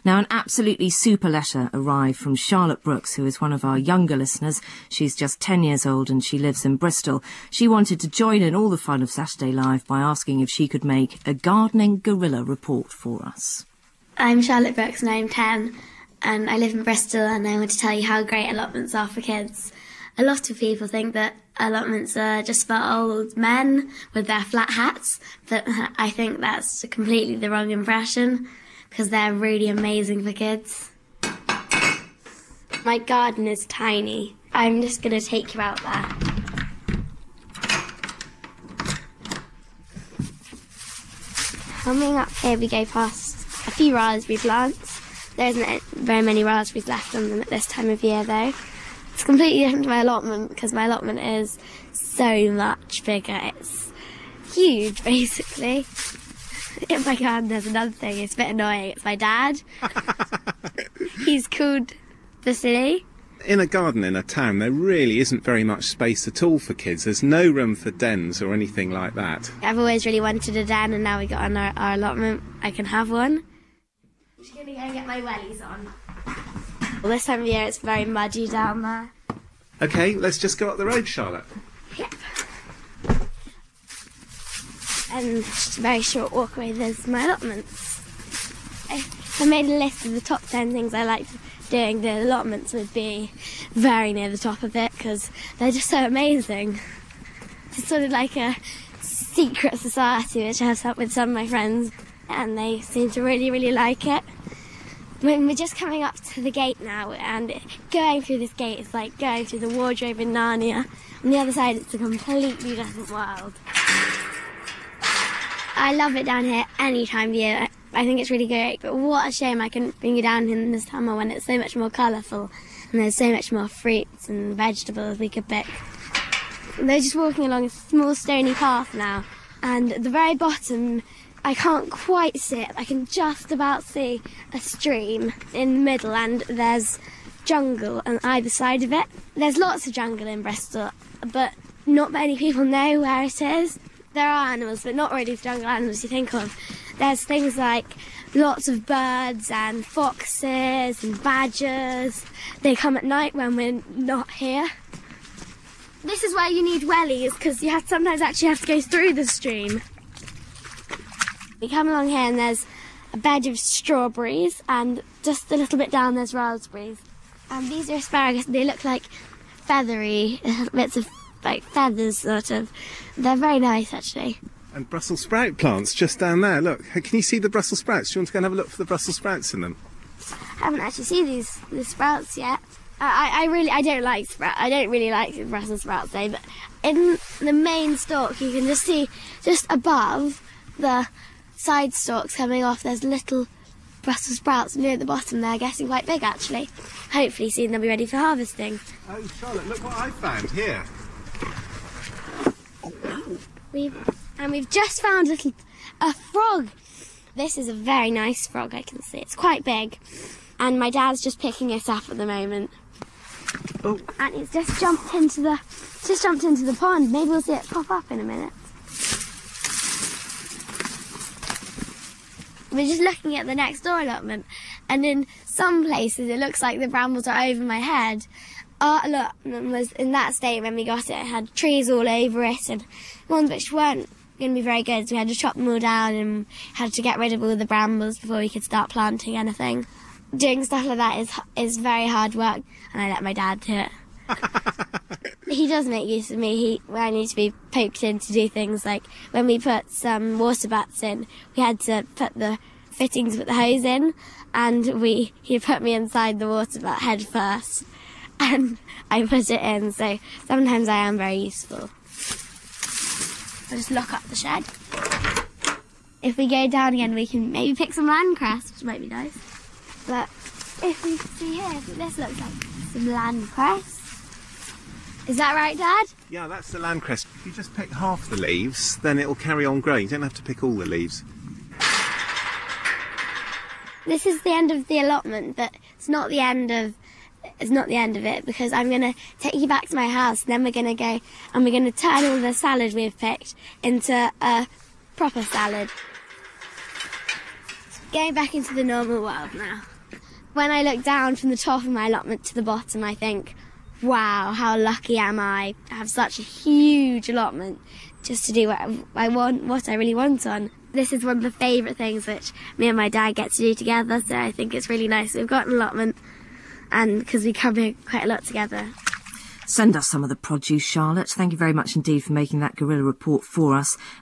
Now, an absolutely super letter arrived from Charlotte Brooks, who is one of our younger listeners. She's just 10 years old and she lives in Bristol. She wanted to join in all the fun of Saturday Live by asking if she could make a gardening gorilla report for us. I'm Charlotte Brooks and I'm 10 and I live in Bristol, and I want to tell you how great allotments are for kids. A lot of people think that allotments are just for old men with their flat hats, but I think that's completely the wrong impression, because they're really amazing for kids. My garden is tiny. I'm just going to take you out there. Coming up here, we go past a few raspberry plants. There isn't very many raspberries left on them at this time of year, though. It's completely different to my allotment, because my allotment is so much bigger. It's huge, basically. In my garden, there's another thing. It's a bit annoying. It's my dad. He's called Vasily. In a garden in a town, there really isn't very much space at all for kids. There's no room for dens or anything like that. I've always really wanted a den, and now we got on our allotment, I can have one. I'm just going to go get my wellies on. Well, this time of year, it's very muddy down there. OK, let's just go up the road, Charlotte. Yep. And just a very short walk away, there's my allotments. I made a list of the top 10 things I liked doing. The allotments would be very near the top of it, because they're just so amazing. It's sort of like a secret society which I have up with some of my friends, and they seem to really, really like it. When we're just coming up to the gate now, and going through this gate is like going through the wardrobe in Narnia. On the other side, it's a completely different world. I love it down here any time of year. I think it's really great, but what a shame I couldn't bring you down in the summer when it's so much more colourful and there's so much more fruits and vegetables we could pick. They're just walking along a small stony path now, and at the very bottom I can't quite see it. I can just about see a stream in the middle, and there's jungle on either side of it. There's lots of jungle in Bristol, but not many people know where it is. There are animals, but not really the jungle animals you think of. There's things like lots of birds and foxes and badgers. They come at night when we're not here. This is where you need wellies, because you sometimes actually have to go through the stream. We come along here and there's a bed of strawberries, and just a little bit down there's raspberries. And these are asparagus. They look like feathery bits of like feathers, sort of. They're very nice, actually. And Brussels sprout plants just down there. Look, can you see the Brussels sprouts? Do you want to go and have a look for the Brussels sprouts in them? I haven't actually seen the sprouts yet. I don't like sprouts. I don't really like the Brussels sprouts, though. But in the main stalk, you can just see just above the side stalks coming off. There's little Brussels sprouts near the bottom. They're getting quite big, actually. Hopefully, soon they'll be ready for harvesting. Oh, Charlotte, look what I found here. We've just found a frog. This is a very nice frog, I can see. It's quite big. And my dad's just picking it up at the moment. Oh. And it's just jumped into the pond. Maybe we'll see it pop up in a minute. We're just looking at the next door allotment, and in some places it looks like the brambles are over my head. Our allotment was in that state when we got it. It had trees all over it, and ones which weren't going to be very good, so we had to chop them all down and had to get rid of all the brambles before we could start planting anything. Doing stuff like that is very hard work, and I let my dad do it. He does make use of me. I need to be poked in to do things like when we put some water butts in, we had to put the fittings with the hose in, and he put me inside the water butt head first, and I put it in, so sometimes I am very useful. I'll just lock up the shed. If we go down again, we can maybe pick some landcress, which might be nice. But if we see here, this looks like some landcress. Is that right, Dad? Yeah, that's the landcress. If you just pick half the leaves, then it'll carry on growing. You don't have to pick all the leaves. This is the end of the allotment, but it's not the end of it, because I'm going to take you back to my house, and then we're going to go and we're going to turn all the salad we've picked into a proper salad. Going back into the normal world now. When I look down from the top of my allotment to the bottom, I think, wow, how lucky am I to have such a huge allotment just to do what I want, what I really want on. This is one of the favourite things which me and my dad get to do together, so I think it's really nice. We've got an allotment, and because we come here quite a lot together. Send us some of the produce, Charlotte. Thank you very much indeed for making that guerrilla report for us.